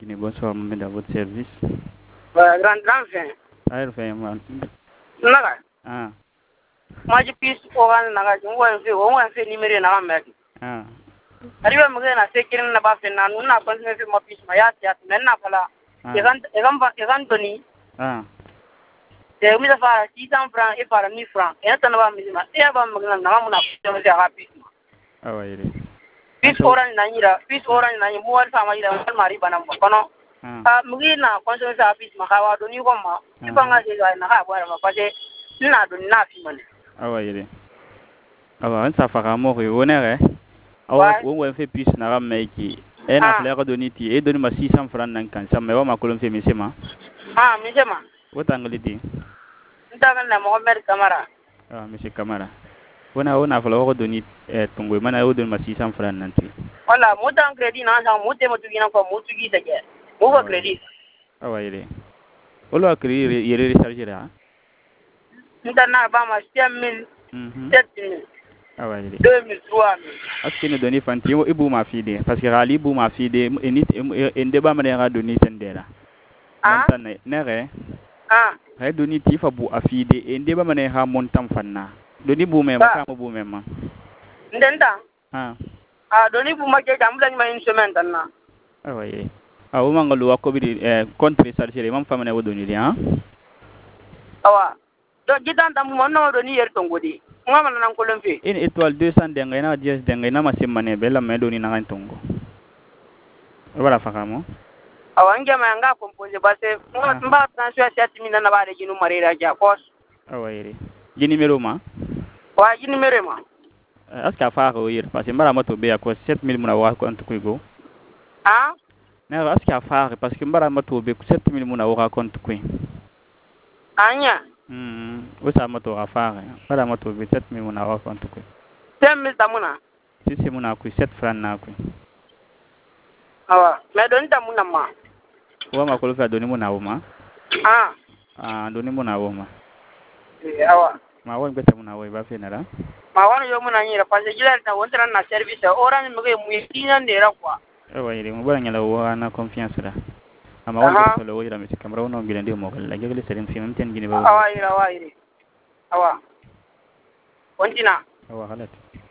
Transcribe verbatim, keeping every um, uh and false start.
Guinée, bonsoir, Mohamed, à votre service. Bah, grand, grand fin. Ah, il fait un Naga. Ah, Moi, je pisse au grand naga. Je vois un peu, on voit un peu numéro naga, mec. ah, Arrive à me dire, c'est qu'il n'a pas fait, non, n'a pas fait ma pisse, ma yat, yat, maintenant, voilà. Et quand, et quand, et quand, Tony, ah, c'est mis à faire six cents francs et par mille francs. Et attends, va me dire, et avant, me dire, naga, mon appui, je vais rapide. ah, ouais, il est. Pisse orange, nanira, pisse orange, nanira, moi, ça m'a dit, on m'a dit, banam, kono. Ah, mugina, consommer sa pisse, ma kawa, doni, comme moi. Tu peux engager, na ha, voilà, parce que, n'a donné, n'a fini. Ah, ouais, il est. Ah, ouais, ça fera mourir, on est, hein. Ah, ouais, on fait plus, n'a pas maïki. Et n'a pas donné, et donne-moi six cents francs, n'a qu'un, ça me va, ma colonne fait, mais c'est ma. Ah, mais c'est ma. Où t'as engagé? Ndaga na Mohamed Kamara. Ah, monsieur Kamara. On a, on a fallu donner, eh, ton goût, man, on donne ma six cents francs, nanti. Voilà, moi, dans crédit, non, ça, moi, t'es motu qui n'a pas motu qui s'est. Moi, crédit. Ah, ouais, il est. On l'a créé, il est rechargé là. N'tana ba ma cinq mille, sept mille. Ah, ouais, il est. deux mille, trois mille. Est-ce que nous donnons fanti ou ibu ma fille parce que rali ibu ma fille et nit et débat manière donner tendera. Ah. Montane nere. Ah. Hay doni tifa bu afide et débat manière montam fanna. Doni bu même ka bu même. Ndenda. Ah. Ah doni bu ma ke jamla ni ma une semaine tanna. Ah ouais. Ah o mangalo wa ko bi contre charger mam famane wo doni hein. Awa. Do gidan tam mo no doni yer tongodi. Ngama nan ko lemfe. Une étoile deux cents denga na dies denga na ma semane bela me doni na tongo. Wala fakamo. Awa ngema nga compose base mba mba transfer sept mille na ba de jinu marira ja kos. Ah ouais. Ji numéro ma. Wa ji numéro ma. Est-ce qu'à faire hier parce que mbara moto be à quoi sept mille muna wa compte ko go. Ah. Na est-ce qu'à faire parce que mbara moto be sept mille muna wa compte ko. Anya. Hmm, où ça moto à faire? Mbara moto be sept mille muna wa compte ko. cinq mille tamuna. Si c'est muna ko sept francs na ko. Awa, mais doni tamuna ma. Wa ma ko lo fa doni muna wo ma. Ah. Ah, doni muna wo ma. Eh awa. Ma won beta muna wo ba fe na la. Ma wani yo muna nyira parce que jila ta wontra na service orange mu ke mu tina ndera kwa. Ewa ile mu bala nyala wo na confiance la. Ama won beta lo wo ira mi kamera wono ngile ndi mo la jegle serim fi mem ten gine ba. Awa ira awa ira. Awa. Kontina. Awa halat.